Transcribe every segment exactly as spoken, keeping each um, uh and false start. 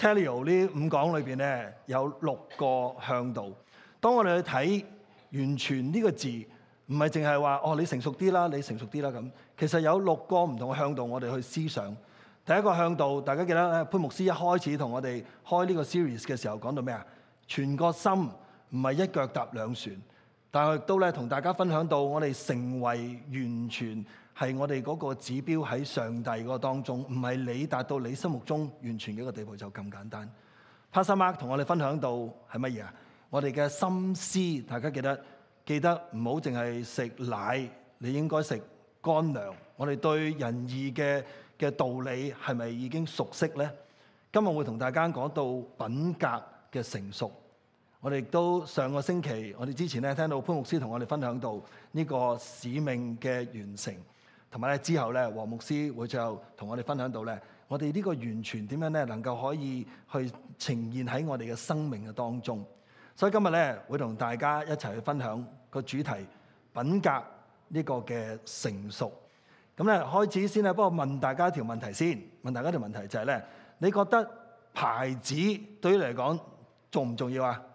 Telio 呢五講裏邊咧有六個向度。當我哋去睇完全呢個字，唔係淨係話哦你成熟啲啦，你成熟啲啦咁。其實有六個唔同嘅向度，我哋去思想。第一個向度，大家記得咧，潘牧師一開始同我哋開呢個 series 嘅時候講到咩啊？全個心唔係一腳踏兩船，但係亦都咧同大家分享到我哋成為完全係我哋嗰個指標喺上帝嗰個當中，唔係你達到你心目中完全嘅一個地步就咁簡單。Pastor Mark 同我哋分享到係乜嘢啊？我哋嘅心思，大家記得記得唔好淨係食奶，你應該食乾糧。我哋對仁義嘅嘅道理係咪已經熟悉呢？今日會同大家講到品格嘅成熟。我哋亦都上個星期，我哋之前咧聽到潘牧師同我哋分享到呢個使命嘅完成，同埋咧之後咧黃牧師會最後同我哋分享到咧，我哋呢個完全點樣咧能夠可以去呈現喺我哋嘅生命嘅當中。所以今日咧會同大家一齊去分享個主題品格呢個嘅成熟。咁咧開始先咧，不過問大家一條問題先。問大家一條問題就係咧，你覺得牌子對於你嚟講重唔重要啊？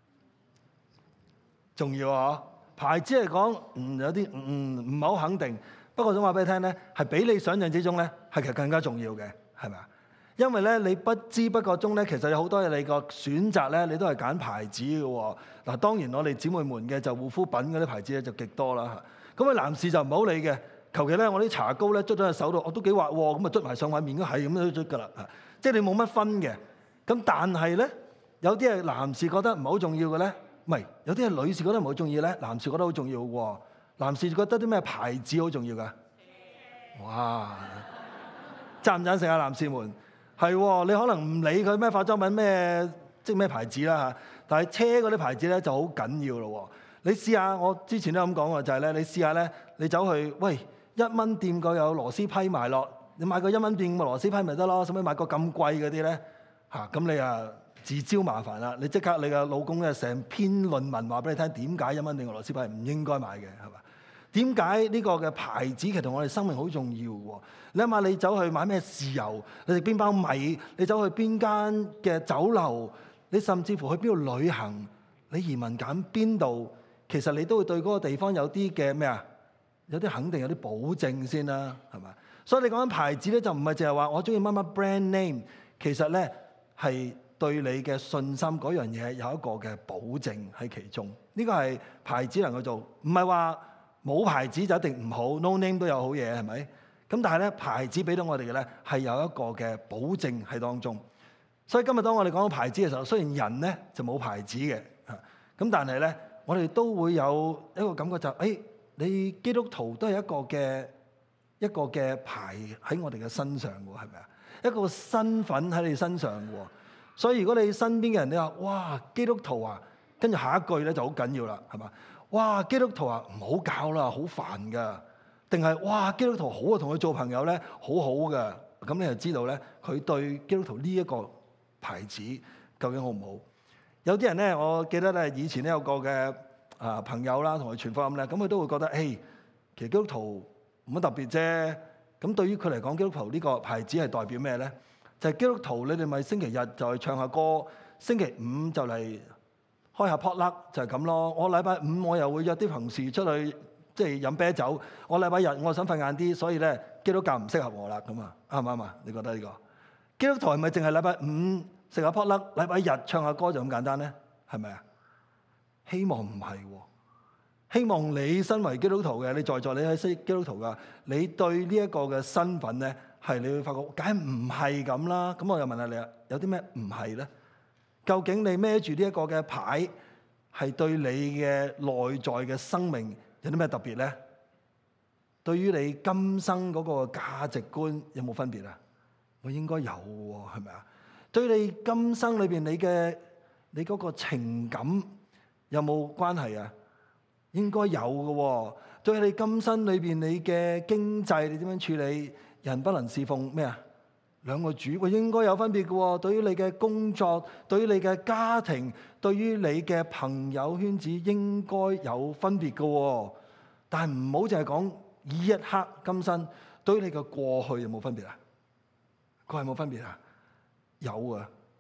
重要啊！牌子嚟講，嗯有啲嗯唔係好肯定。不過想話俾你聽咧，係比你想象之中咧係其實更加重要嘅，係咪啊？因為咧你不知不覺中咧，其實有好多嘢你個選擇咧，你都係揀牌子嘅喎。嗱，當然我哋姊妹們嘅就護膚品嗰啲牌子咧就極多啦。咁啊男士就唔好理嘅。求其咧，我啲搽膏咧捽咗喺手度，我都幾滑喎，咁啊捽埋上塊面都係咁樣捽㗎啦，即係你冇乜分嘅。咁但係咧，有啲係男士覺得唔係好重要嘅咧，唔係有啲係女士覺得唔係好重要咧，男士覺得好重要喎。男士覺得啲咩牌子好重要㗎？哇！贊唔贊成啊，男士們？係喎，你可能唔理佢咩化妝品咩，即係咩牌子啦嚇，但係車嗰啲牌子咧就好緊要咯。你試下，我之前都咁講過，就係咧，你試下咧，你走去喂。一蚊店個有螺絲批埋落，你買個一蚊店個螺絲批咪得咯，使唔使買個咁貴嗰啲咧？嚇，咁你啊自招麻煩啦！你即刻你嘅老公咧成篇論文話俾你聽，點解一蚊店個螺絲批唔應該買嘅係嘛？點解呢個嘅牌子其實同我哋生命好重要喎？你諗下，你走去買咩豉油，你食邊包米，你走去邊間嘅酒樓，你甚至乎去邊度旅行，你移民揀邊度，其實你都會對嗰個地方有啲嘅咩啊？有啲肯定有啲保證先啦，係嘛？所以你講緊牌子咧，就唔係淨係話我中意乜乜 brand name，其實咧係對你嘅信心嗰樣嘢有一個嘅保證喺其中。呢個係牌子能夠做，唔係話冇牌子就一定唔好 ，no name 都有好嘢，係咪？咁但係咧牌子俾到我哋嘅咧係有一個嘅保證喺當中。所以今日當我哋講到牌子嘅時候，雖然人咧就冇牌子嘅嚇，咁但係咧我哋都會有一個感覺就係、是，誒、哎。你基督徒都係一個嘅一個嘅牌喺我哋嘅身上喎，係咪啊？一個身份喺你身上喎。所以如果你身邊嘅人你話哇基督徒啊，跟住下一句咧就好緊要啦，係嘛？哇基督徒啊，唔好搞啦，好煩噶。定係哇基督徒好啊，同佢做朋友咧好好嘅。咁你就知道咧，佢對基督徒呢一個牌子究竟好唔好？有啲人咧，我記得咧以前咧有個嘅。啊朋友啦，同佢傳福音咧，咁佢都會覺得，誒，其實基督徒冇乜特別啫。咁對於佢嚟講，基督徒呢個牌子係代表咩咧？就係、是、基督徒，你哋咪星期日就去唱下歌，星期五就嚟開下 potluck 就係咁咯。我禮拜五我又會約啲同事出去，即係飲啤酒。我禮拜日我想瞓晏啲，所以咧基督教唔適合我啦。咁啊，啱唔啱啊？你覺得呢、這個基督徒係咪淨係禮拜五食下 potluck，禮拜日唱下歌就咁簡單咧？係咪啊？希望唔係喎，希望你身為基督徒嘅，你在座你係基督徒噶，你對呢一個嘅身份咧，係你會發覺，梗係唔係咁啦。咁我又問下你啊，有啲咩唔係咧？究竟你孭住呢一個嘅牌，係對你嘅內在嘅生命有啲咩特別咧？對於你今生嗰個價值觀有冇分別啊？我應該有喎，係咪啊？對你今生裏邊你嘅你嗰個情感。有冇關係啊？應該有嘅喎。對你今生裏邊你嘅經濟，你點樣處理？人不能侍奉咩啊？兩個主，喂，應該有分別嘅喎。對於你嘅工作，對於你嘅家庭，對於你嘅朋友圈子，應該有分別嘅喎。但係唔好淨係講以一刻今生，對於你嘅過去有冇分別啊？佢係冇分別啊？有啊。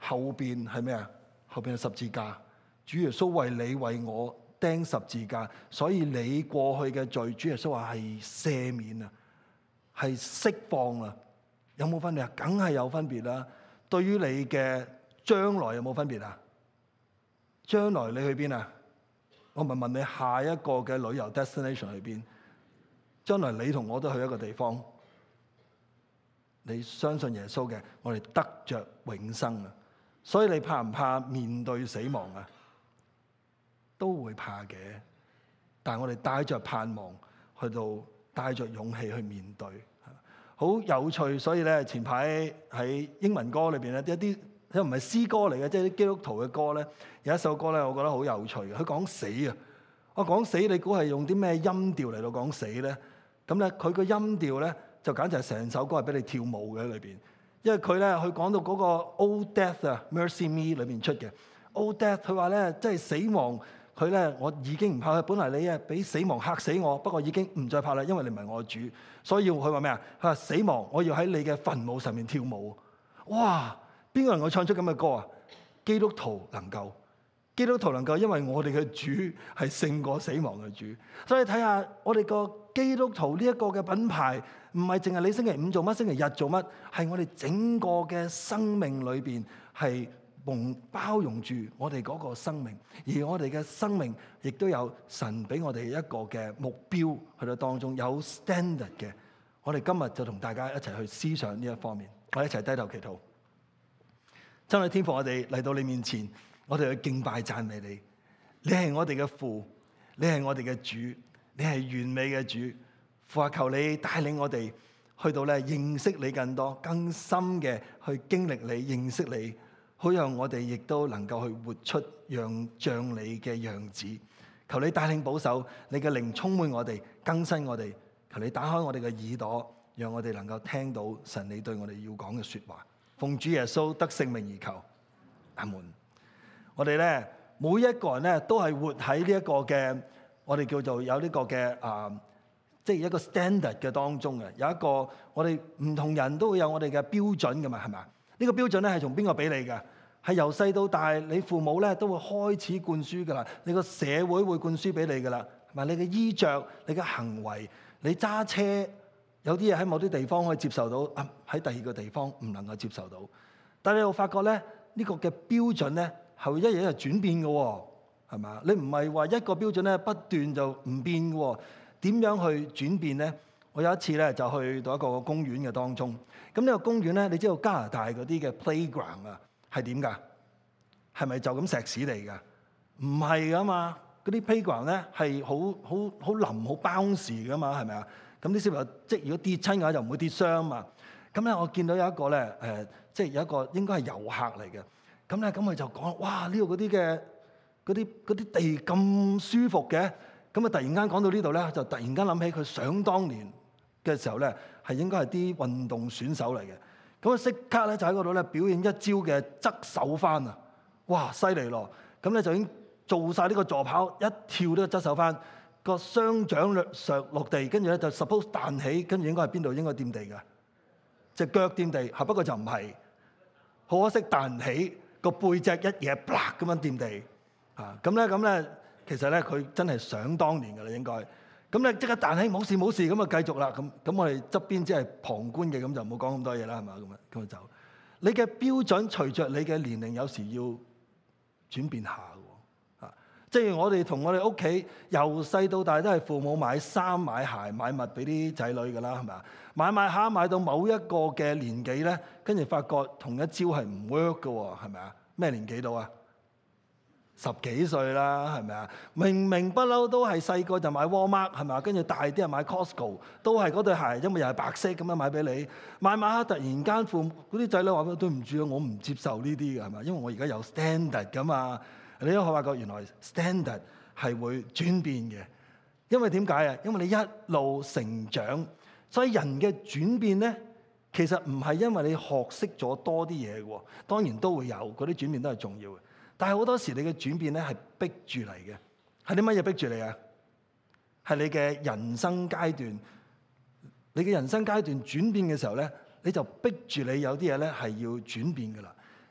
後邊係咩啊？後邊係十字架。主耶穌為你為我釘十字架，所以你過去嘅罪，主耶穌話係赦免啊，係釋放啊。有冇分別啊？梗係有分別啦。對於你嘅將來有冇分別啊？將來你去邊啊？我咪問你下一個嘅旅遊 destination 去邊？將來你同我都去一個地方。你相信耶穌嘅，我哋得着永生啊！所以你怕唔怕面對死亡啊？都會怕嘅，但係我哋帶着盼望去到，帶着勇氣去面對，好有趣。所以咧，前排喺英文歌裏邊咧，一啲又唔係詩歌嚟嘅，即係啲基督徒嘅歌咧，有一首歌咧，我覺得好有趣嘅。佢講死啊！我講死，你估係用啲咩音調嚟到講死咧？咁咧，佢個音調咧就簡直係成首歌係俾你跳舞嘅裏邊，因為佢咧佢講到嗰個 Old Death 啊 ，Mercy Me 裏邊出嘅 Old Death，佢話咧即係死亡。佢咧，我已經唔怕佢。本來你啊，俾死亡嚇死我，不過已經唔再怕啦，因為你唔係我主。所以佢話咩啊？佢話死亡，我要喺你嘅墳墓上面跳舞。哇！邊個能夠唱出咁嘅歌啊？基督徒能夠，基督徒能夠，因為我哋嘅主係勝過死亡嘅主。所以睇下我哋個基督徒呢一個嘅品牌，唔係淨係你星期五做乜，星期日做乜，係我哋整個嘅生命裏邊係包容住我哋嗰個生命，而我哋嘅生命亦都有神俾我哋一個嘅目標去到當中，有 standard 嘅。我哋今日就同大家一齊去思想呢一方面，我哋一齊低頭祈禱。真係天父，我哋嚟到你面前，我哋去敬拜讚美你。你係我哋嘅父，你係我哋嘅主，你係完美嘅主。父啊，求你帶領我哋去到咧認識你更多、更深嘅去經歷你、認識你。好讓我哋亦都能夠去活出讓像你嘅樣子。求你帶領保守，你嘅靈充滿我哋，更新我哋。求你打開我哋嘅耳朵，讓我哋能夠聽到神你對我哋要講嘅說話。奉主耶穌得聖名而求，阿門。我哋咧每一個人咧都係活喺呢一個嘅我哋叫做有呢個嘅啊，即係一個 standard 嘅當中嘅。有一個我哋唔同人都會有我哋嘅標準㗎嘛，係咪？呢個標準咧係從邊個俾你㗎？係由細到大，你父母咧都會開始灌輸㗎啦。你個社會會灌輸俾你㗎啦，係咪？你嘅衣着、你嘅行為、你揸車，有啲嘢喺某啲地方可以接受到，喺第二個地方唔能夠接受到。但係你又發覺咧，呢個嘅標準咧係會一日一日轉變嘅喎，係咪？你唔係話一個標準咧不斷就唔變嘅喎，點樣去轉變咧？我有一次咧就去到一個公園嘅當中，咁呢個公園咧，你知道加拿大嗰啲嘅 playground 啊係點㗎？係咪就咁石屎嚟㗎？唔係㗎嘛，嗰啲 playground 咧係好好好腍好 bouncy 㗎嘛，係咪啊？咁啲小朋友即係如果跌親嘅話就唔會跌傷啊嘛。咁咧我見到有一個咧誒、呃，即係有一個應該係遊客嚟嘅。咁咧咁佢就講：哇！呢度嗰啲嘅嗰啲嗰啲地咁舒服嘅。咁啊突然間講到呢度咧，就突然間諗起佢想當年嘅時候咧，係應該係啲運動選手嚟嘅。咁啊，即刻咧就喺嗰度咧表演一招嘅側手翻啊！哇，犀利咯！咁咧就已經做晒呢個助跑，一跳呢個側手翻，個雙掌上落地，跟住咧就 suppose 彈起，跟住應該係邊度？應該掂地㗎，隻腳掂地，係不過就唔係。好可惜彈唔起，個背脊一嘢啪咁樣掂地啊！咁咧咁咧，其實咧佢真係想當年㗎啦，應該。咁咧即刻彈起，冇事冇事，咁啊繼續啦。咁咁我哋側邊只係旁觀嘅，咁就唔好講咁多嘢啦，係嘛？咁啊咁就走。你嘅標準隨着你嘅年齡有時要轉變下嘅喎。啊，即係我哋同我哋屋企由細到大都係父母買衫買鞋買襪俾啲仔女㗎啦，係咪啊？買買下買到某一個嘅年紀咧，跟住發覺同一招係唔 work 嘅喎，係咪啊？咩年紀到啊？十幾歲啦，係咪啊？明明不嬲都係細個就買 Walmart 係咪啊？跟住大啲就買 Costco， 都係嗰對鞋，因為又係白色咁樣買俾你。買買下突然間父嗰啲仔女話：對唔住啊，我唔接受呢啲嘅係咪？因為我而家有 standard 㗎嘛。你都可發覺原來 standard 係會轉變嘅。因為點解啊？因為你一路成長，所以人嘅轉變咧，其實唔係因為你學識咗多啲嘢喎，當然都會有嗰啲轉變都係重要嘅。但係好多時你嘅轉變咧係逼住嚟嘅，係啲乜嘢逼住你啊？係你嘅人生階段，你嘅人生階段轉變嘅時候咧，你就逼住你有啲嘢咧係要轉變㗎啦。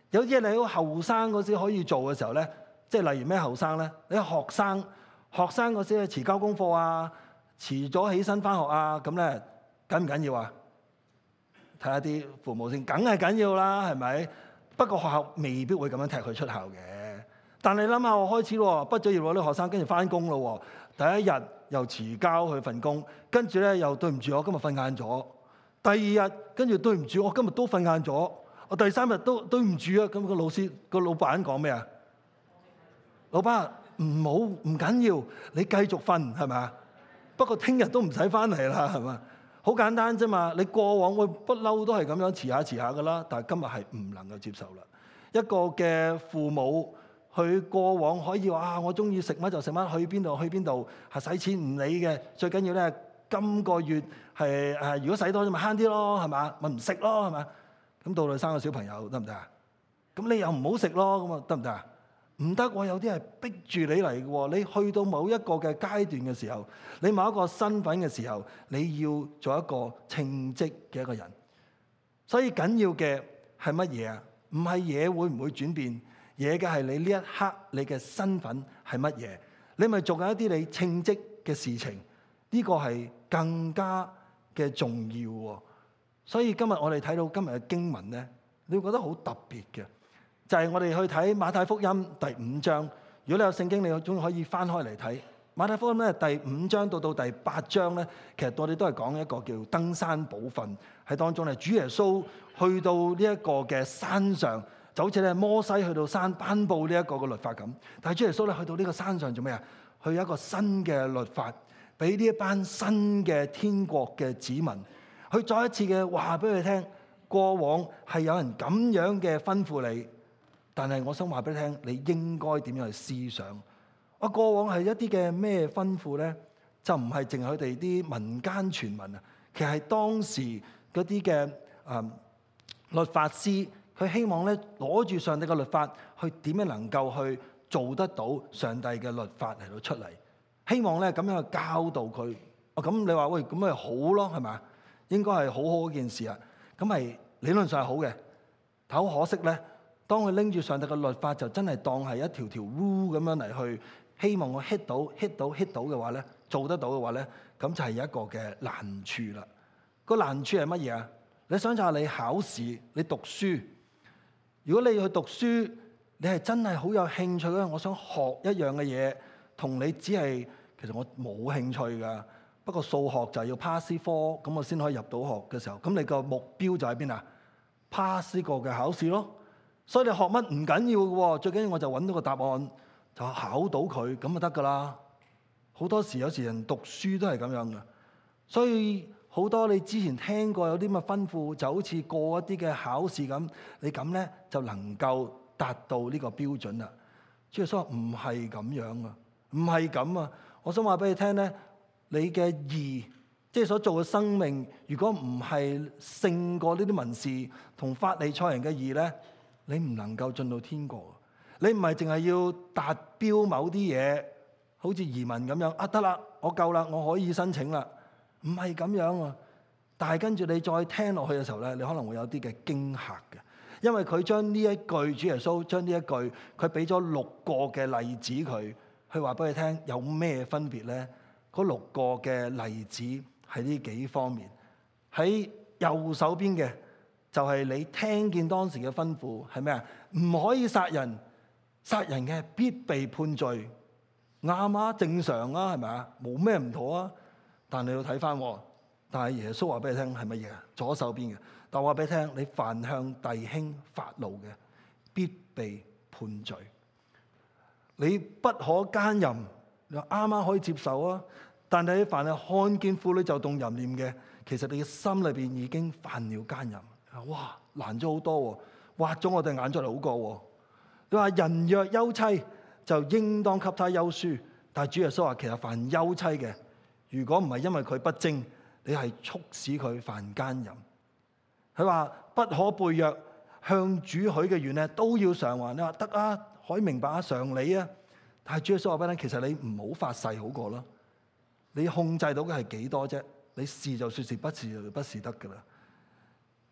有啲嘢你好後生嗰時可以做嘅時候咧，即係例如咩後生咧？你學生學生嗰時遲交功課啊，遲咗起身返學啊，咁咧緊唔緊要啊？睇下啲父母先，梗係緊要啦，係咪？不過學校未必會咁樣踢佢出校嘅。但你諗下，我開始咯，畢咗業喎，啲學生跟住返工咯，第一日又遲交佢份工，跟住咧又對唔住，我今日瞓晏咗。第二日跟住對唔住，我今日都瞓晏咗。我第三日都對唔住啊！咁個老師個老闆講咩啊？老闆唔好唔緊要，你繼續瞓係咪啊？不過聽日都唔使翻嚟啦，係嘛？好簡單啫嘛！你過往會不嬲都係咁樣遲下遲下噶啦，但係今日係唔能夠接受啦。一個嘅父母，佢過往可以話啊，我中意食乜就食乜，去邊度去邊度，係使錢唔理嘅。最緊要咧，今個月係誒，如果使多咗咪慳啲咯，係嘛？咪唔食咯，係嘛？咁到你生個小朋友得唔得啊？咁你又唔好食咯，咁啊得唔得啊？唔得喎，有啲係逼住你嚟嘅喎。你去到某一個嘅階段嘅時候，你某一個身份嘅時候，你要做一個稱職嘅一個人。所以緊要嘅係乜嘢啊？唔係嘢會唔會轉變，嘢嘅係你呢一刻你嘅身份係乜嘢？你咪做緊一啲你稱職嘅事情，呢個係更加嘅重要喎。所以今日我哋睇到今日嘅經文咧，你會覺得好特別嘅，就係我哋去睇馬太福音第五章。如果你有聖經，你總可以翻開嚟睇馬太福音咧第五章到到第八章咧，其實我哋都係講一個叫登山寶訓喺當中咧。主耶穌去到呢一個嘅山上，就好似咧摩西去到山頒布呢一個嘅律法咁。但係主耶穌咧去到呢個山上做咩啊？去有一個新嘅律法，俾呢一班新嘅天國嘅子民。佢再一次嘅話俾佢聽，過往係有人咁樣嘅吩咐你，但係我想話俾你聽，你應該點樣去思想？我過往係一啲嘅咩吩咐咧？就唔係淨係佢哋啲民間傳聞啊，其實係當時嗰啲嘅誒律法師，佢希望咧攞住上帝嘅律法，去點樣能夠去做得到上帝嘅律法嚟到出嚟，希望咧咁樣去教導佢。哦，咁你話喂，咁咪好咯，係咪？應該係好好一件事啊！咁係理論上係好嘅，但好可惜咧，當佢拎住上帝嘅律法，就真係當係一條條 rule 咁樣嚟去，希望我 hit 到 hit 到 hit 到嘅話咧，做得到嘅話咧，咁就係有一個嘅難處啦。個難處係乜嘢啊？你想就係你考試，你讀書，如果你去讀書，你係真係好有興趣咧，我想學一樣嘅嘢，同你只係其實我冇興趣㗎。不過數學就係要 pass 科，咁我先可以入到學嘅時候，咁你個目標就喺邊啊 ？pass 呢個嘅考試咯。所以你學乜唔緊要嘅喎，最緊要我就揾到個答案，就考到佢，咁就得㗎啦。好多時有時人讀書都係咁樣嘅，所以好多你之前聽過有啲乜吩咐，就好似過一啲嘅考試咁，你咁咧就能夠達到呢個標準啦。主耶穌話唔係咁樣啊，唔係咁啊，我想話俾你聽咧。你嘅義，即係所做嘅生命，如果唔係勝過呢啲文士同法利賽人嘅義咧，你唔能夠進到天國。你唔係淨係要達標某啲嘢，好似移民咁樣啊，得啦，我夠啦，我可以申請啦。唔係咁樣啊！但係跟住你再聽落去嘅時候咧，你可能會有啲嘅驚嚇嘅，因為佢將呢一句主耶穌將呢一句，佢俾咗六個嘅例子佢，去話俾你聽有咩分別咧？嗰六個嘅例子係呢幾方面。喺右手邊嘅就係你聽見當時嘅吩咐係咩啊？唔可以殺人，殺人嘅必被判罪。啱啊，正常啊，係咪啊？冇咩唔妥啊。但你要睇翻，但係耶穌話俾你聽係乜嘢？左手邊嘅，但我話俾你聽，你凡向弟兄發怒嘅，必被判罪。你不可奸淫。你啱啱可以接受啊，但係你凡係看見婦女就動淫念嘅，其實你嘅心裏邊已經犯了奸淫。哇，難咗好多喎，挖咗我哋眼出嚟好過喎。你話人若休妻，就應當給他休書。但係主耶穌話，其實凡休妻嘅，如果唔係因為佢不貞，你係促使佢犯奸淫。佢話不可背約，向主許嘅願咧都要償還。你話得啊，可以明白啊，常理啊。但係主耶穌話俾你聽，其實你唔好發誓好過啦。你控制到嘅係幾多啫？你是就說是，不是就不是得噶啦。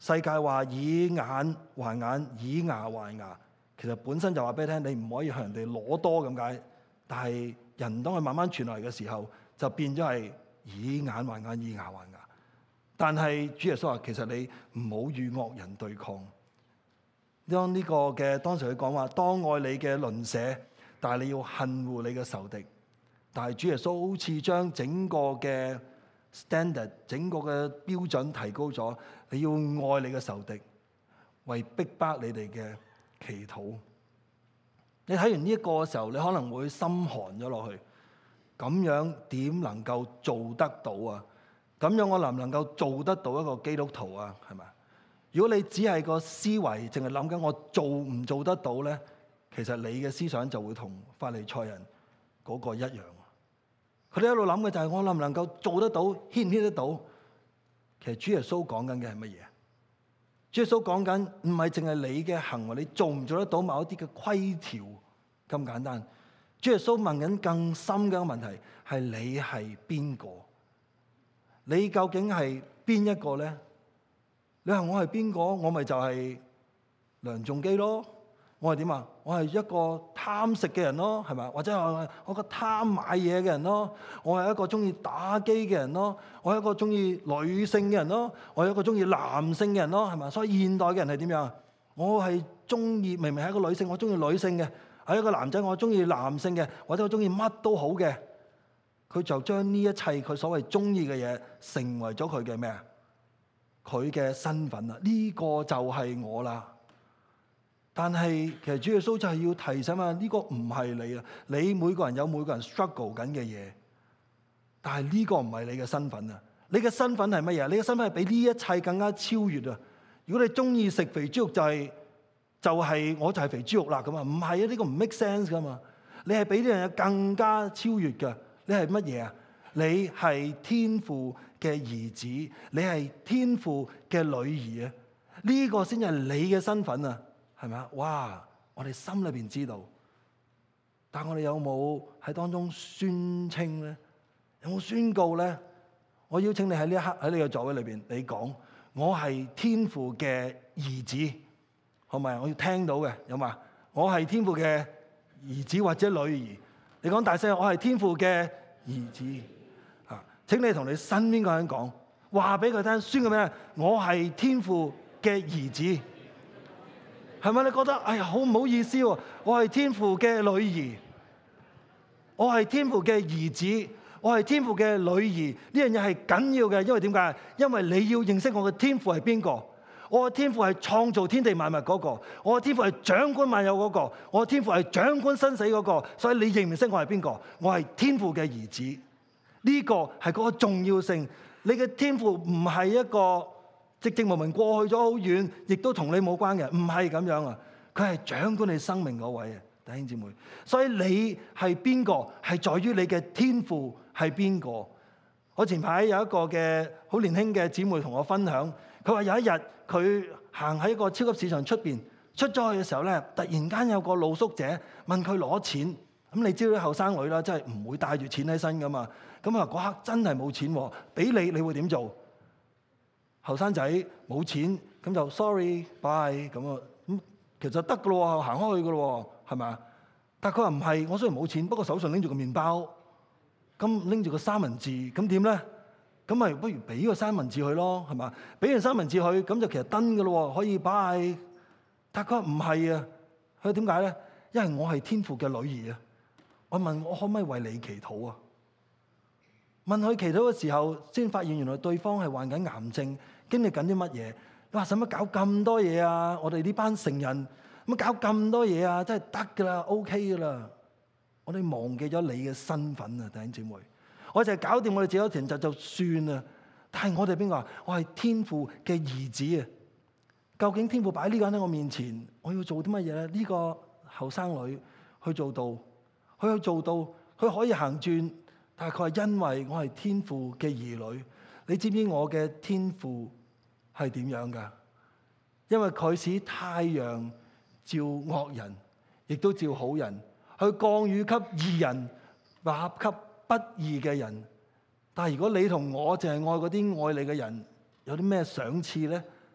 世界話以眼還眼，以牙還牙，其實本身就話俾你聽，你唔可以向人哋攞多咁解。但係人當佢慢慢傳落嚟嘅時候，就變咗係以眼還眼，以牙還牙。但係主耶穌話，其實你唔好與惡人對抗。當呢個嘅當時佢講話，當愛你嘅鄰舍，但係你要恨惡你嘅仇敵。但係主耶穌好似將整個嘅 standard， 整個嘅標準提高咗。你要愛你嘅仇敵，為逼迫你哋嘅祈禱。你睇完呢一個嘅時候，你可能會心寒咗落去。咁樣點能夠做得到啊？咁樣我能唔能夠做得到一個基督徒啊？係咪？如果你只係個思維，淨係諗緊我做唔做得到咧，其實你嘅思想就會同法利賽人嗰個一樣。佢哋一路諗嘅就係我能唔能夠做得到，牽唔牽得到？其實主耶穌講緊嘅係乜嘢？主耶穌講緊唔係淨係你嘅行為，你做唔做得到某一啲嘅規條咁簡單。主耶穌問緊更深嘅一個問題，係你係邊個？你究竟係邊一個咧？你話我係邊個？我咪就係梁仲基咯。我係點啊？我係一個貪食嘅人咯，係咪？或者我我個貪買嘢嘅人咯。我係一個中意打機嘅人咯。我係一個中意女性嘅人咯。我係一個中意男性嘅人咯，係咪？所以現代嘅人係點樣？我係中意明明係一個女性，我中意女性嘅；係一個男仔，我中意男性嘅，或者我中意乜都好嘅。佢就將呢一切佢所謂中意嘅嘢，成為咗佢嘅咩啊？佢嘅身份啊！呢個就係我啦。但係其實主耶穌就係要提醒啊，呢個唔係你啊！你每個人有每個人 struggle 緊嘅嘢，但係呢個唔係你嘅身份啊！你嘅身份係乜嘢？你嘅身份係比呢一切更加超越啊！如果你中意食肥豬肉，就係就係我就係肥豬肉啦咁啊！唔係啊！呢個唔 make sense 噶嘛！你係比呢樣嘢更加超越噶。你係乜嘢啊？你係天父嘅兒子，你係天父嘅女兒啊！呢個先係你嘅身份啊！係咪啊？哇！我哋心裏邊知道，但我哋有冇喺當中宣稱咧？有冇宣告咧？我邀請你喺呢一刻喺你嘅座位裏邊，你講我係天父嘅兒子，好咪？我要聽到嘅，有嘛？我係天父嘅兒子或者女兒。你講大聲，我係天父嘅兒子啊！請你同你身邊個人講，話俾佢聽，宣告咩？我係天父嘅兒子。係咪你覺得哎呀好唔好意思喎？我係天父嘅女兒，我係天父嘅兒子，我係天父嘅女兒。呢樣嘢係緊要嘅，因為點解？因為你要認識我嘅天父係邊個？我嘅天父係創造天地萬物嗰個，我嘅天父係掌管萬有嗰個，我嘅天父係掌管生死嗰個。所以你認唔認識我係邊個？我係天父嘅兒子。呢個係嗰個重要性。你嘅天父唔係一個寂寂無名過去咗好遠，亦都同你冇關嘅，唔係咁樣啊！佢係掌管你生命嗰位啊，弟兄姊妹。所以你係邊個？係在於你嘅天父係邊個？我前排有一個嘅好年輕嘅姊妹同我分享，佢話有一日佢行喺個超級市場出邊，出咗去嘅時候咧，突然間有個露宿者問佢攞錢。咁你知道啲後生女啦，真係唔會帶住錢喺身噶嘛。咁啊嗰刻真係冇錢喎，俾你你會點做？後生仔冇錢，咁就 sorry bye 咁啊，咁其實得噶咯，行開去噶咯，係咪啊？但係佢話唔係，我雖然冇錢，不過手上拎住個麵包，咁拎住個三文治，咁點咧？咁咪不如俾個三文治佢咯，係嘛？俾完三文治佢，咁就其實得噶咯，可以 bye。但係佢話唔係啊，佢點解咧？因為我係天父嘅女兒啊！我問我可唔可以為你祈禱啊？問佢祈禱嘅時候，先發現原來對方係患緊癌症。經歷緊啲乜嘢？你話使乜搞咁多嘢啊？我哋呢班成人乜搞咁多嘢啊？真係得噶啦 ，OK 噶啦。我哋忘記咗你嘅身份啊，弟兄姊妹。我就係搞掂我哋自己嘅成就就算啦。但係我哋邊個啊？我係天父嘅兒子啊！究竟天父擺呢個人喺我面前，我要做啲乜嘢咧？呢個後生女去做到，佢去做到，佢可以行轉，但係佢係因為我係天父嘅兒女。你知唔知我嘅天父係點樣㗎？因為佢使太陽照惡人，亦都照好人，去降雨給義人，或給不義嘅人。但係如果你同我淨係愛嗰啲愛你嘅人，有啲咩賞賜咧？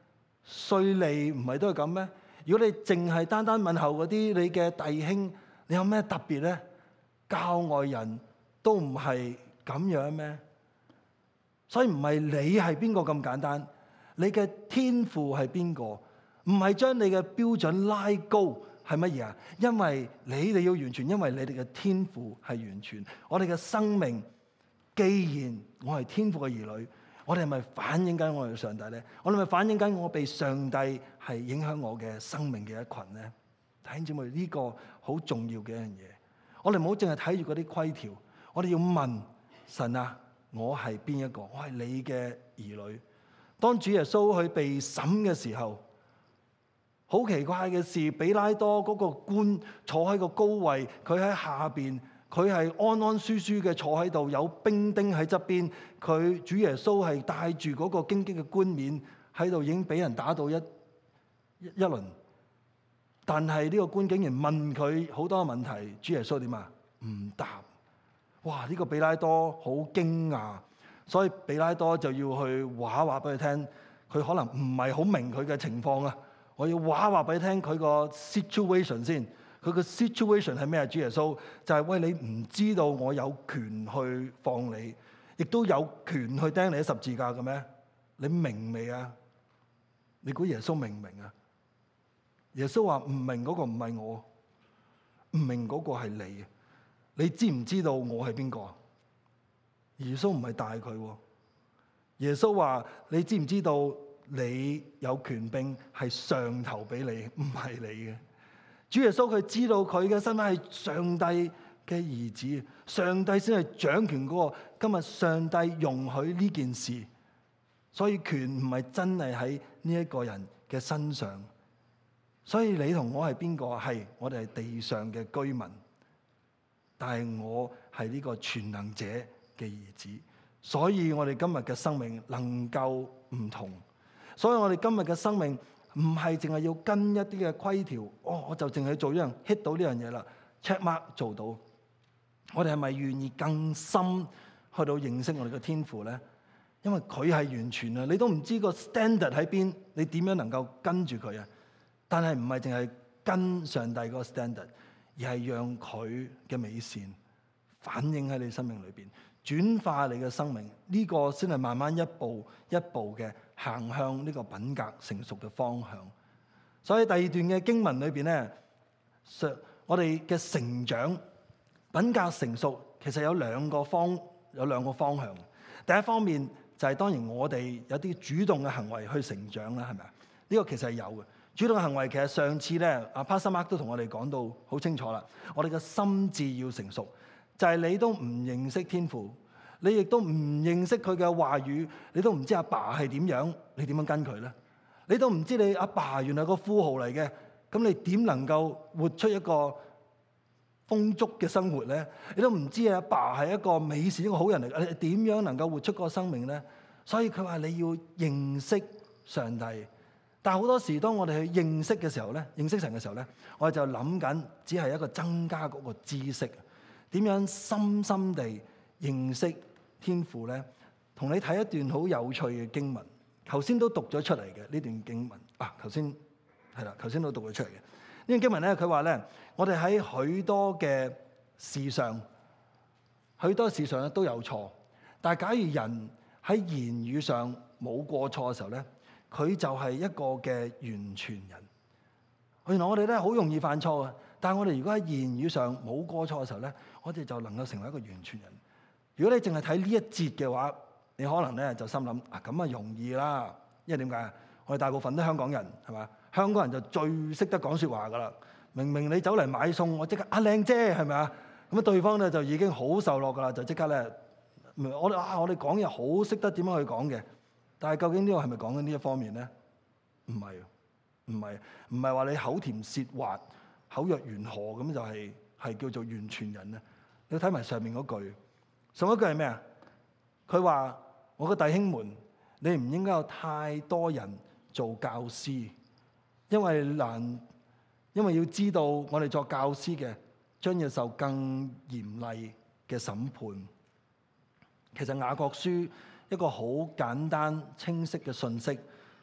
稅吏唔係都係咁咩？如果你淨係單單問候嗰啲你嘅弟兄，你有咩特別咧？教外人都唔係咁樣咩？所以唔係你係邊個咁簡單，你嘅天父係邊個？唔係將你嘅標準拉高係乜嘢啊？因為你哋要完全，因為你哋嘅天父係完全。我哋嘅生命，既然我係天父嘅兒女，我哋係咪反映緊我哋上帝咧？我哋咪反映緊我被上帝係影響我嘅生命嘅一群咧？弟兄姊妹，呢個好重要嘅一樣嘢。我哋唔好淨係睇住嗰啲規條，我哋要問神啊，我係邊一個？我係你嘅兒女。當主耶穌去被審嘅時候，好奇怪嘅事，比拉多嗰個官坐喺個高位，佢喺下邊，佢係安安舒舒嘅坐喺度，有兵丁喺側邊。佢主耶穌係帶住嗰個荊棘嘅冠冕喺度，已經俾人打到一一一輪。但係呢個官竟然問佢好多問題，主耶穌點啊？唔答。哇！呢個比拉多好驚訝，所以比拉多就要去話話俾佢聽，佢可能唔係好明佢嘅情況啊。我要話話俾你聽佢個 situation 先，佢個 situation 係咩啊？主耶穌就係喂，你唔知道我有權去放你，亦都有權去釘你喺十字架嘅咩？你明未啊？你估耶穌明唔明啊？耶穌話唔明嗰個唔係我，唔明嗰個係你。你知唔知道我係邊個？耶穌唔係大佢。耶穌話你知唔知道？你有權柄係上頭俾你，唔係你嘅。主耶穌佢知道佢嘅身份係上帝嘅兒子，上帝先係掌權嗰個。今日上帝容許呢件事，所以權唔係真係喺呢一個人嘅身上。所以你同我係邊個？係我哋係地上嘅居民，但係我係呢個全能者嘅兒子，所以我哋今日嘅生命能夠唔同。所以我哋今日嘅生命唔係淨係要跟一啲嘅規條，哦，我就淨係做一樣 hit 到呢樣嘢啦 ，check mark 做到。我哋係咪願意更深去到認識我哋嘅天父咧？因為佢係完全啊，你都唔知個 standard 喺邊，你點樣能夠跟住佢啊？但係唔係淨係跟上帝嗰個 standard，而係讓佢嘅美善反映喺你生命裏邊，轉化你嘅生命。呢個先係慢慢一步一步嘅行向呢個品格成熟嘅方向。所以第二段嘅經文裏邊咧，我哋嘅成長品格成熟其實有兩個方有兩個方向。第一方面就係當然我哋有啲主動嘅行為去成長啦，係咪啊？呢個其實係有嘅。主動嘅行為其實上次咧，阿 Pastor Mark 都同我哋講到好清楚啦。我哋嘅心智要成熟，就係你都唔認識天父，你亦都唔認識佢嘅話語，你都唔知阿爸係點樣，你點樣跟佢咧？你都唔知你阿爸原來個富豪嚟嘅，咁你點能夠活出一個豐足嘅生活咧？你都唔知阿爸係一個美善一個好人嚟嘅，你點樣能夠活出個生命咧？所以佢話你要認識上帝。但係好多時當我哋去認識嘅時候咧，認識神嘅時候咧，我哋就諗緊只係一個增加嗰個知識，點樣深深地認識天父咧？同你睇一段好有趣嘅經文，頭先都讀咗出嚟嘅呢段經文啊，頭先係啦，頭先都讀咗出嚟嘅呢段經文咧，佢話咧，我哋喺許多嘅事上，許多事上咧都有錯，但係假如人喺言語上冇過錯嘅時候咧，佢就係一個嘅完全人。原來我哋咧好容易犯錯嘅，但係我哋如果喺言語上冇過錯嘅時候咧，我哋就能夠成為一個完全人。如果你淨係睇呢一節嘅話，你可能咧就心諗啊，咁啊容易啦，因為點解啊？我哋大部分都香港人係嘛？香港人就最識得講説話噶啦。明明你走嚟買餸，我即刻啊靚姐係咪啊？咁啊對方咧就已經好受落噶啦，就即刻咧我哋啊我哋講嘢好識得點樣去講嘅。但係究竟呢個係咪講緊呢一方面咧？唔係，唔係，唔係話你口甜舌滑、口若懸河咁就係係叫做完全人咧。你睇埋上面嗰句，上一句係咩啊？佢話：我嘅弟兄們，你唔應該有太多人做教師，因為難，因為要知道我哋作教師嘅將要受更嚴厲嘅審判。其實雅各書一個好簡單清晰嘅信息，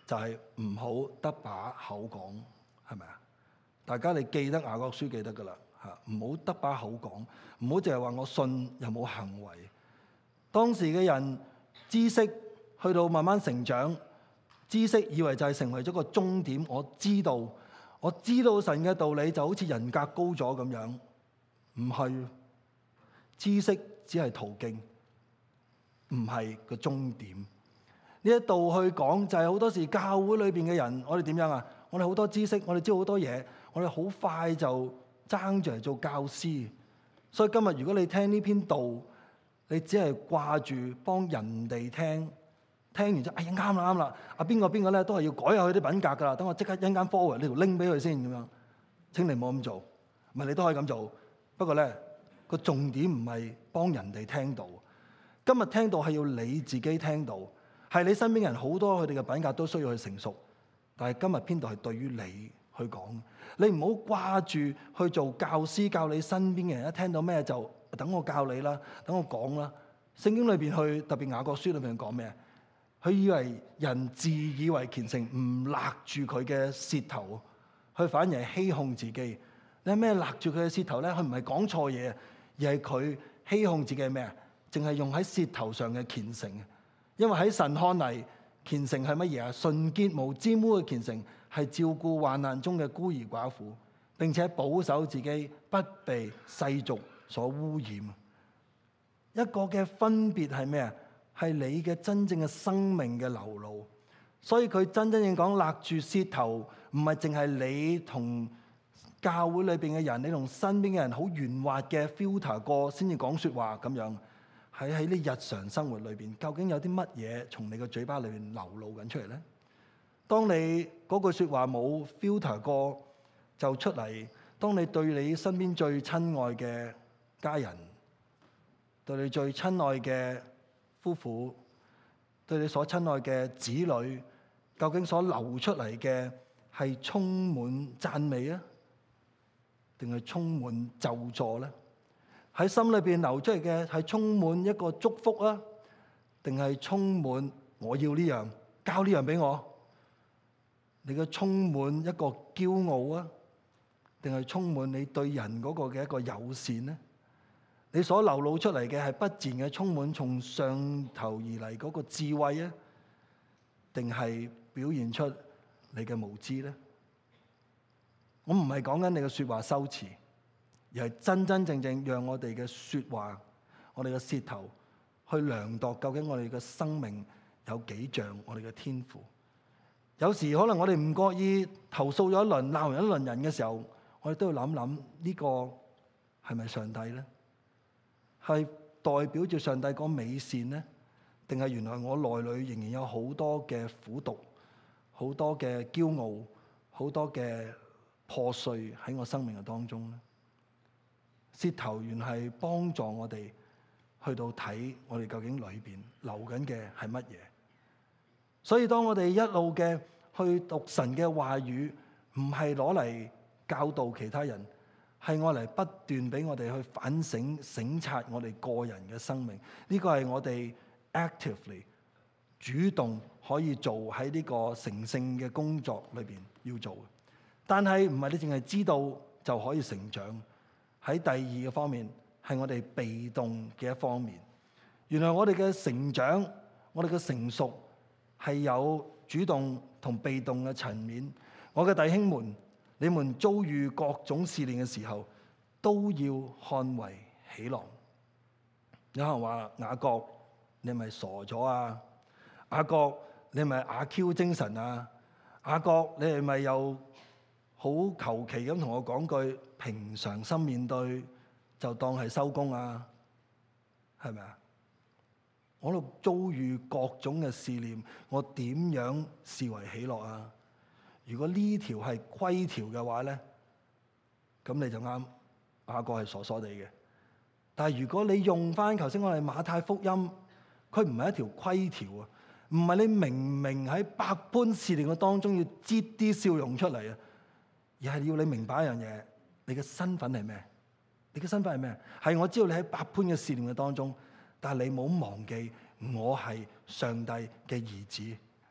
就係唔好得把口講，係咪啊？大家你記得雅各書記得㗎啦嚇，唔好得把口講，唔好淨係話我信又冇行為。當時嘅人知識去到慢慢成長，知識以為就係成為咗個終點。我知道，我知道神嘅道理就好似人格高咗咁樣，唔係，知識只係途徑，唔係個終點。呢一度去講就係好多時教會裏邊嘅人，我哋點樣啊？我哋好多知識，我哋知道好多嘢，我哋好快就爭住嚟做教師。所以今日如果你聽呢篇道，你只係掛住幫人哋聽，聽完之後，哎呀啱啦啱啦，啊邊個邊個咧都係要改下佢啲品格㗎啦，等我即刻一陣間 forward 呢條 link 俾佢先咁樣。請你唔好咁做，唔係你都可以咁做，不過咧個重點唔係幫人哋聽到。今日聽到係要你自己聽到。係你身邊人好多佢哋嘅品格都需要去成熟，但係今日篇道係對於你去講，你唔好掛住去做教師教你身邊嘅人，一聽到咩就等我教你啦，等我講啦。聖經裏邊去特別雅各書裏邊講咩？佢以為人自以為虔誠，唔勒住佢嘅舌頭，佢反而係欺哄自己。你係咩勒住佢嘅舌頭咧？佢唔係講錯嘢，而係佢欺哄自己係咩啊？淨係用喺舌頭上嘅虔誠。因為喺神看嚟，虔誠係乜嘢啊？純潔無沾污嘅虔誠係照顧患難中嘅孤兒寡婦，並且保守自己不被世俗所污染。一個嘅分別係咩啊？係你嘅真正嘅生命嘅流露。所以佢真真正講勒住舌頭，唔係淨係你同教會裏邊嘅人，你同身邊嘅人好圓滑嘅 filter 過先至講説話咁樣。喺喺呢日常生活裏邊，究竟有啲乜嘢從你個嘴巴裏邊流露緊出嚟咧？當你嗰句説話冇 filter 過就出嚟，當你對你身邊最親愛嘅家人，對你最親愛嘅夫婦，對你所親愛嘅子女，究竟所流出嚟嘅係充滿讚美啊，定係充滿咒詛咧？喺心裏邊流出嚟嘅係充滿一個祝福啊，定係充滿我要呢樣，交呢樣俾我？你嘅充滿一個驕傲啊，定係充滿你對人嗰個嘅一個友善呢？你所流露出嚟嘅係不自然嘅充滿從上頭而嚟嗰個智慧啊，定係表現出你嘅無知呢？我唔係講緊你嘅説話修辭，而係真真正正讓我哋嘅説話，我哋嘅舌頭去量度究竟我哋嘅生命有幾像我哋嘅天父。有時可能我哋唔覺意投訴咗一輪、鬧完一輪人嘅時候，我哋都要諗諗呢個係咪上帝咧？係代表住上帝嗰美善咧，定係原來我內裏仍然有好多嘅苦毒、好多嘅驕傲、好多嘅破碎喺我生命嘅當中咧？舌頭原係幫助我哋去到睇我哋究竟裏邊流緊嘅係乜嘢。所以當我哋一路嘅去讀神嘅話語，唔係攞嚟教導其他人，係我嚟不斷俾我哋去反省、省察我哋個人嘅生命。呢個係我哋 actively 主動可以做喺呢個成聖嘅工作裏邊要做嘅。但係唔係你淨係知道就可以成長。喺第二個方面，係我哋被動嘅一方面。原來我哋嘅成長，我哋嘅成熟係有主動同被動嘅層面。我嘅弟兄們，你們遭遇各種試煉嘅時候，都要看為喜樂。有人話雅各，你係咪傻咗啊？雅各，你係咪阿 Q 精神啊？雅各，你係咪又好求其咁同我講句平常心面對就當係收工啊？係咪啊？我喺度遭遇各種嘅試煉，我點樣視為喜樂啊？如果呢條係規條嘅話咧，咁你就啱。雅各係傻傻地嘅。但係如果你用翻頭先我哋馬太福音，佢唔係一條規條啊，唔係你明明喺百般試煉嘅當中要擠啲笑容出嚟啊，而係要你明白一樣嘢，你嘅身份係咩？你嘅身份係咩？係我知道你喺百般嘅試煉嘅當中，但係你冇忘記我係上帝嘅兒子，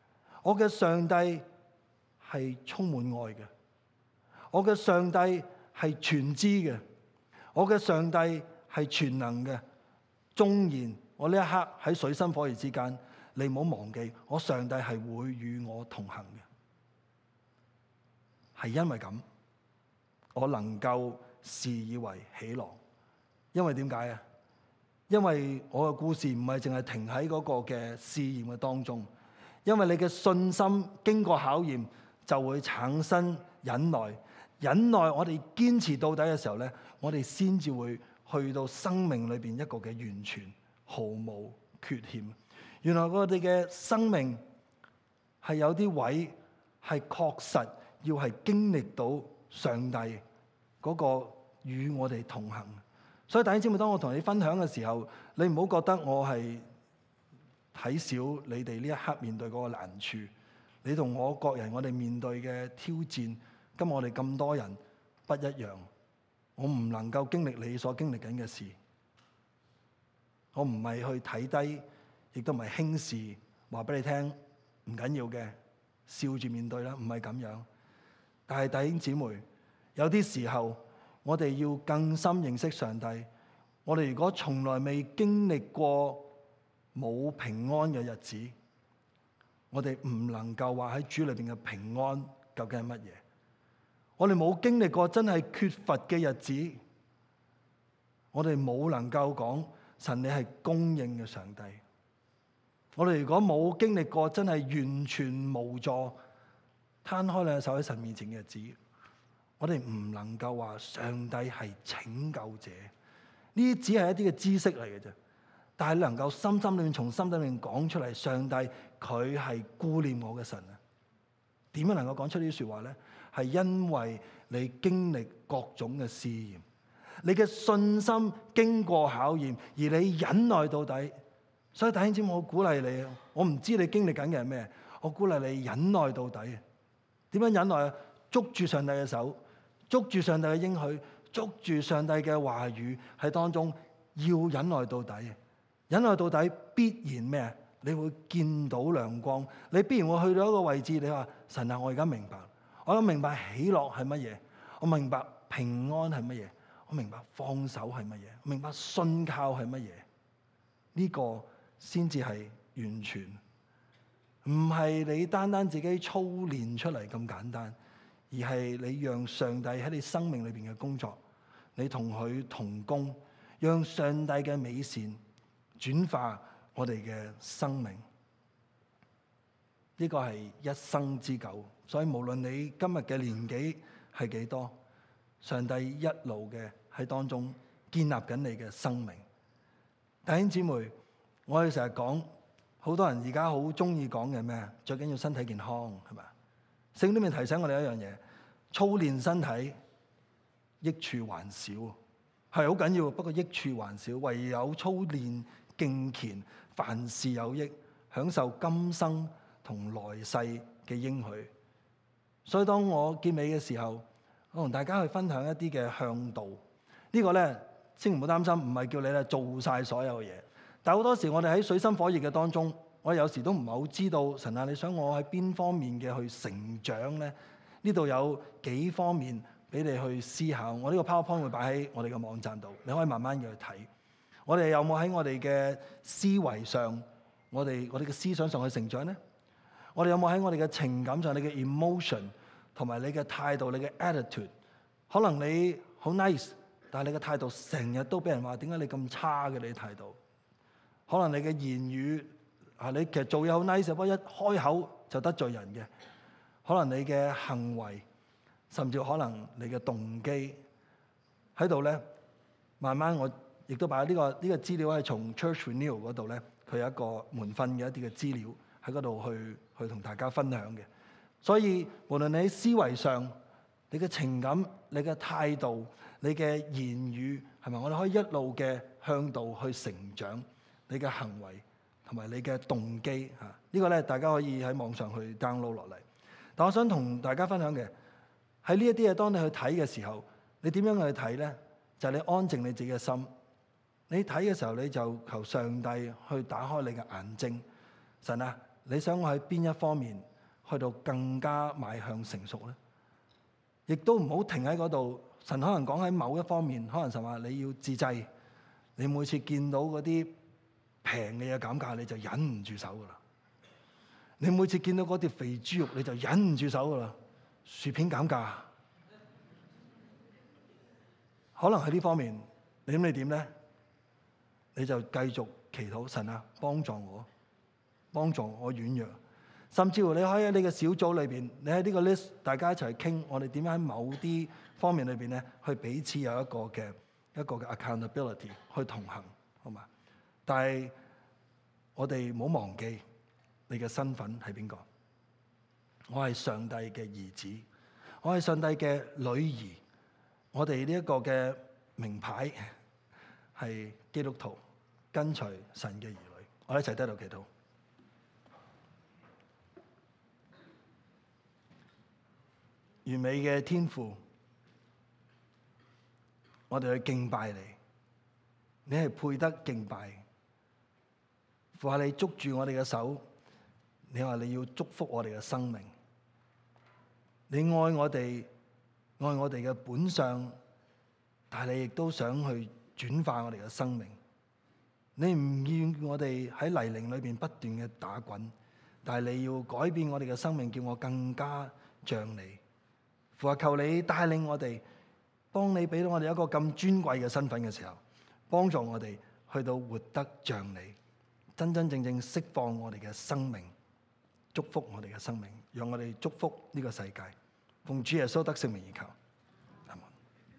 我嘅上帝係充滿愛嘅，我嘅上帝係全知嘅，我嘅上帝係全能嘅。縱然我呢一刻喺水深火熱之間，你唔好忘記，我上帝係會與我同行嘅。係因為咁，我能夠視以為喜樂。因為點解啊？因為我嘅故事唔係淨係停喺嗰個嘅試驗嘅當中，因為你嘅信心經過考驗就會產生忍耐，忍耐我哋堅持到底嘅時候咧，我哋先至會去到生命裏邊一個嘅完全，毫無缺陷。原來我哋嘅生命係有啲位係確實要係經歷到上帝嗰個與我哋同行。所以弟兄姊妹，當我同你分享嘅時候，你唔好覺得我係睇小你哋呢一刻面對嗰個難處。你同我各人，我哋面對嘅挑戰，今日我哋咁多人不一樣。我唔能夠經歷你所經歷緊嘅事。我唔係去睇低，亦都唔係輕視，話俾你聽唔緊要嘅，笑住面對啦，唔係咁樣。但係弟兄姊妹，有啲時候，我哋要更深認識上帝。我哋如果從來未經歷過冇平安嘅日子，我哋唔能夠話喺主裏邊嘅平安究竟係乜嘢。我哋冇經歷過真係缺乏嘅日子，我哋冇能夠講神你係供應嘅上帝。我哋如果冇經歷過真係完全無助，攤開兩隻手喺神面前嘅日子，我哋唔能夠話上帝係拯救者。呢啲只係一啲嘅知識嚟嘅啫，但係能夠深深裏面從心裏面講出嚟，上帝佢係顧念我嘅神啊！點樣能夠講出呢啲説話咧？係因為你經歷各種嘅試驗，你嘅信心經過考驗，而你忍耐到底。所以弟兄姊妹，我鼓勵你啊！我唔知你經歷緊嘅係咩，我鼓勵你忍耐到底。點樣忍耐啊？捉住上帝嘅手，捉住上帝嘅應許，捉住上帝嘅話語喺當中，要忍耐到底。忍耐到底必然咩啊？你會見到亮光，你必然會去到一個位置，你話神啊，我而家明白，我而家明白喜樂係乜嘢，我明白平安係乜嘢，我明白放手係乜嘢，我明白信靠係乜嘢。呢個先至係完全，唔係你單單自己操練出嚟咁簡單，而係你讓上帝喺你生命裏邊嘅工作，你同佢同工，讓上帝嘅美善轉化我哋嘅生命。呢個係一生之久，所以無論你今日嘅年紀係幾多，上帝一路嘅喺當中建立緊你嘅生命。弟兄姊妹，我哋成日講，好多人而家好中意講嘅咩？最緊要身體健康，係咪？聖經裏面提醒我哋一樣嘢，操練身體益處還少，係好緊要，不過益處還少，唯有操練敬虔，凡事有益，享受今生同來世嘅應許。所以當我結尾嘅時候，我同大家去分享一啲嘅向導。這個、呢個咧，千祈唔好擔心，唔係叫你咧做晒所有嘅嘢。但係好多時我哋喺水深火熱嘅當中，我有時都唔係好知道神啊，你想我喺邊方面嘅去成長咧？呢度有幾方面俾你去思考。我呢個 PowerPoint 會擺喺我哋嘅網站度，你可以慢慢嘅去睇。我哋有冇喺我哋嘅思維上，我哋我哋嘅思想上去成長咧？我哋有冇喺我哋嘅情感上，你嘅 emotion 同埋你嘅態度，你嘅 attitude， 可能你好 nice， 但係你嘅態度成日都俾人話點解你咁差嘅你態度？可能你嘅言語啊，你其實做嘢好 nice， 不過一開口就得罪人嘅。可能你嘅行為，甚至可能你嘅動機喺度咧，慢慢我亦都擺喺呢個呢個資料係從 Church Renewal 嗰度咧，佢有一個門訓嘅一啲嘅資料喺嗰度去去同大家分享嘅。所以無論你喺思維上、你嘅情感、你嘅態度、你嘅言語係咪，我哋可以一路嘅向度去成長。你嘅行為同埋你嘅動機嚇，呢個咧大家可以喺網上去 download 落嚟。但我想同大家分享嘅喺呢一啲嘢，當你去睇嘅時候，你點樣去睇咧？就係你安靜你自己嘅心。你睇嘅時候，你就求上帝去打開你嘅眼睛。神啊，你想我喺邊一方面去到更加邁向成熟咧？亦都唔好停喺嗰度。神可能講喺某一方面，可能神話你要自制。你每次見到嗰啲平嘅嘢減價，你就忍唔住手噶啦。你每次見到嗰碟肥豬肉，你就忍唔住手噶啦。薯片減價，可能喺呢方面，你諗你點咧？你就繼續祈禱神啊，幫助我，幫助我軟弱。甚至乎你可以喺你嘅小組裏邊，你喺呢個 list，大家一齊傾，我哋點樣喺某啲方面裏邊咧，去彼此有一個嘅一個嘅 accountability 去同行，好嘛？但係我哋唔好忘記你嘅身份係邊個？我係上帝嘅兒子，我係上帝嘅女兒。我哋呢一個嘅名牌係基督徒，跟隨神嘅兒女。我哋一齊低頭祈禱。完美嘅天父，我哋去敬拜你，你係配得敬拜。父啊，你捉住我哋嘅手，你話你要祝福我哋嘅生命，你愛我哋，愛我哋嘅本相，但係你亦都想去轉化我哋嘅生命。你唔願我哋喺泥濘裏邊不斷嘅打滾，但係你要改變我哋嘅生命，叫我更加像你。父啊，求你帶領我哋，當你俾到我哋一個咁尊貴嘅身份嘅時候，幫助我哋去到活得像你，真真正正釋放我哋嘅生命，祝福我哋嘅生命，讓我哋祝福呢個世界。奉主耶穌得聖名而求。